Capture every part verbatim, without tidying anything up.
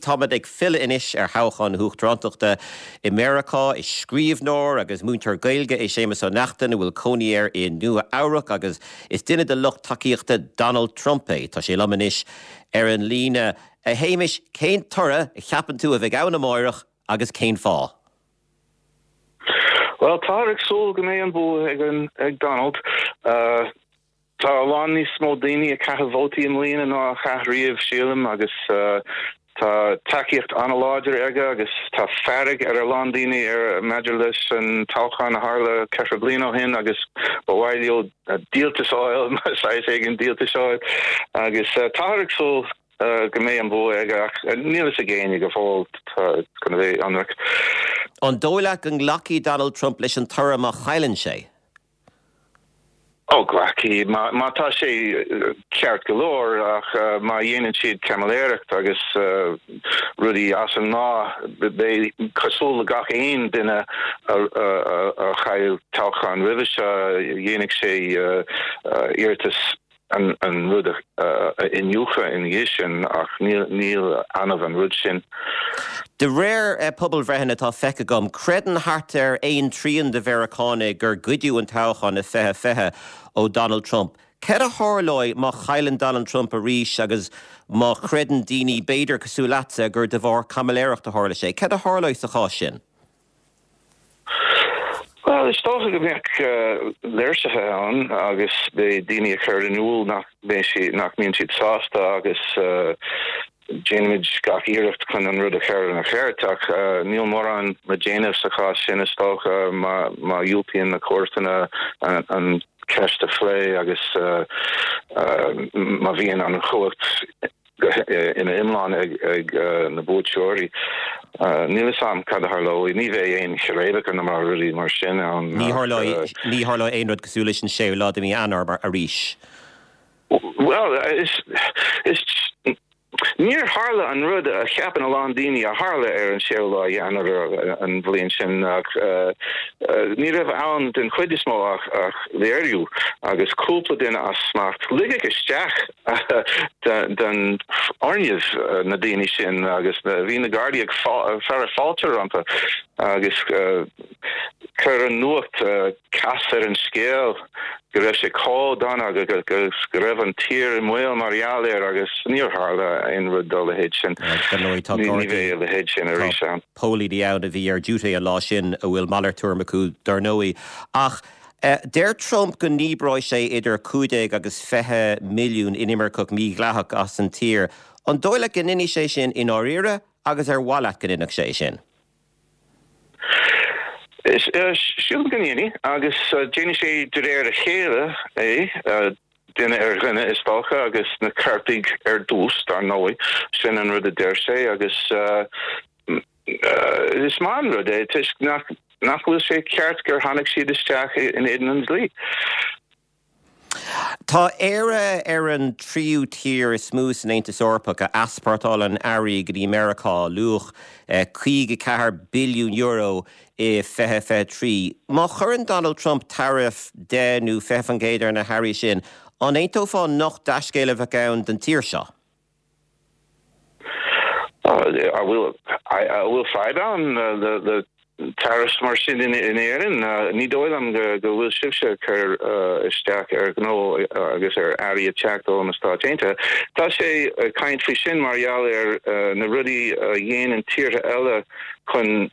támad ag fil inis ar háchan huachtránachta America is scríbhnóir agus múntar gailge é sémas ó nachtain bhfuil cóníar in nua áireach agus is duine de lucht takeíochta Donald Trump é. Tá sé lamanis ar an líne a héimiis cén tora i cheapan tú a bheith ann amóireach agus cén fá. Well, Tarek Sol Ghanaian Bo ag Donald. Uh, Tá bháin níos mó daoine a caitheamh vótaí an líana ná chaithríomh sílim agus uh, tá takeíocht analáidir aige agus tá fearrig ar a lán daoine ar meidir leis an táchan a tharla ceithre bliain ó hin agus ba bhaidío díaltasáil, sais éigean díaltasáil agus uh, Tarek Sol uh, Ghanaian Bo ag nílas a géine go fáil gona bheith anrach. An dóileach an ghlací Donald Trump leis an tora má chailann sé? Oh, ghlací, má má tá sé ceart go leor ach uh, má dhéanann siad camaléireacht agus uh, rudí as an ná bé cosúil gach aon duine a chail táchan ribh se dhéanann sé iartas an an rud uh, in Jucha in Yishin ach níl níl anamh an rud sin. De réir uh, pobl bhreithin atá feice gom, credan hart ar éon tríon de Veracána gur gcuidiú an táchan na fethe fethe ó Donald Trump. Cer a thorlóid má chailann Donald Trump a rís agus má credan daoine beidir cosú leatsa gur de bhar camaléireacht a tharla sé. Cer a thorlóid sa chá sin? Well, is toch een beetje leerse aan, agus bij die keer in uul nach beetje nach mensen het saasta, agus Janemid gach iericht kan een rode keer en keertak. Neil Moran met Janus de gas in is toch ma ma European de koorten en en kerste flay, agus ma wie aan een goot in een inlaan ag na bootjori. Níl sam cad harlóí, ní bheith éon chréibh an mar ruí mar sin an. Ní harló éon rud cosúla sin séú lá mí anar a rís. Well, is is níor harla an rud a cheapan a lán daoine a harla ar an séolá dhéanaar an bhliain sin ach ní raibh ann den chuid is mó ach léirú agus cúpla duine as smacht ligigh isteach den orneamh na daoine sin agus bhí na Gardaí ag fear fáilte rampa agus chur an nuacht casar an scéal go raibh sé cá dana agus go raibh an tír in mhuiil marial ar agus níor harla in rud dul a héid sin. Ní bheith a héid sin a rís an. Pólí di ann a bhí ar dúta a lá sin a bhfuil malar tuairmacú darnóí. Ach, déir Trump go níbráid sé idir cúdaig agus fethe milliún inimircach mí ghlathach as an tír. An dóile go nini sé sin in áíire agus ar bhalaach go ninach sé sin. Is siúil gníine agus déine sé de réir a chéile é duine ar rinne is tócha agus na cartaigh ar dús dar nóí sin an rud a déir sé agus is má an rud é tuis nachfuil sé ceart gur tháinig siad isteach in éan an dlí. Tá éire ar an tríú tír is smús in Aontas Eorpach a aspartáil an airí go dtí Americá luach chuige cehar billiún euro i fethe fethe trí. Má churann Donald Trump tariff dénú fefan géidir na Harry sin, an éontó fáin nach dascéile bheith ann den tír seo? I will I will fight on the the Tariffs mar sin in in éan ní dóil am go go bhfuil sibse chur isteach ar gó agus ar airí teachtó an státeinte. Tá sé caint fao sin marall ar na rudí dhéanaan tíre eile chun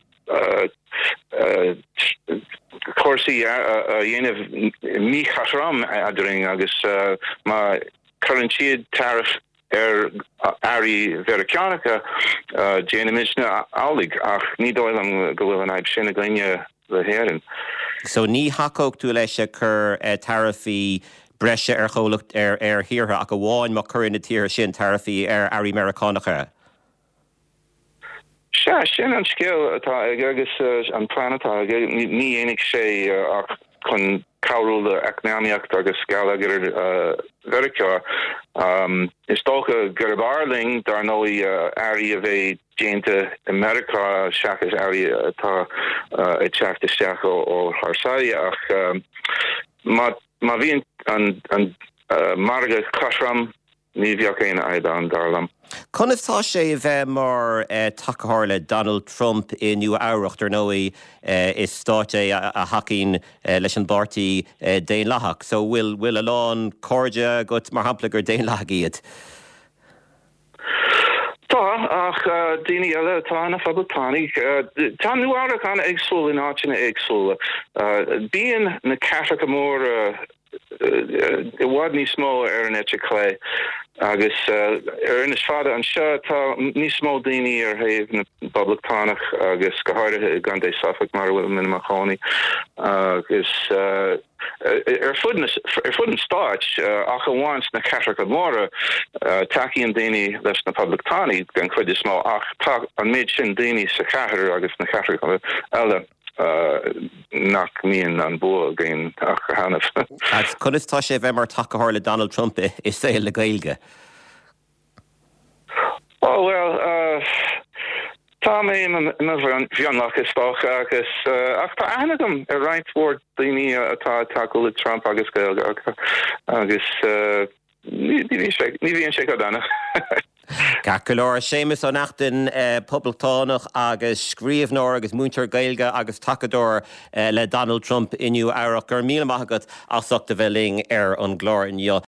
cuasaí dhéanamh mí chasram adring agus má churann siad tariff er airí Veracánacha déana misna álaigh ach ní dóil am go bhfuil an aib sin a glinne le héireann. So ní hacóg tú leis a chur tarifí breise ar cholacht ar ar hiortha ach go bháin má churann na tíre sin tarifí ar airí Veracánacha? Se sin an scéal atá agus an planetá ní dhéananig sé ach chun cabhrúil de eacnamaíocht agus scéala gur Veracá. Is tócha gur bharling dar nóí airí a bheith déanta America seachas airí atá i teachta isteach ó Tharsaigh ach má bhíonn an marga casram ní bheadh aon aib an darlam. Conatá sé bheith mar takeáir le Donald Trump i nua áireacht ar nóí is státe a hacín leis an bartaí déon leathach. So bhfuil bhfuil a lán cóide go mar hampla gur déon leathach iad. Tá ach daoine eile tá na fabaltánaigh tá nuairach anna éagsúla in áitina éagsúla. Bíonn na Catholic móra i bhfad níos mó ar an éite clé agus ar inis fada an seo tá níos mó daoine ar thaobh na poblachtánaigh agus go háirithe gan é Suffolk mar bhfuil min machánaí agus ar fud an stáit ach a bhaint na Catholic móra takeíonn daoine leis na poblachtánaigh gan chuid is mó ach tá an méid sin daoine sa chathair agus na Catholic eile nach míon an bua géin ach hanamh. Conatá sé bheith mar takeáir le Donald Trump is é le Gaeilge? Oh well, tá mé na bhionlach is fách agus ach tá anagam a rightward daoine atá takeú le Trump agus Gaeilge agus ní bhíonn sé go dana. Gacalóir sémas ó nachtain poblachtánaigh agus scríomhnóir agus múintear Gaeilge agus takeadóir le Donald Trump inniu áireach gur míle maithagad asachta bheling ar an glór inniu.